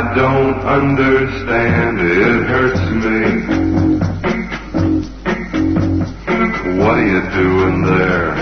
I don't understand, it hurts me. What are you doing there?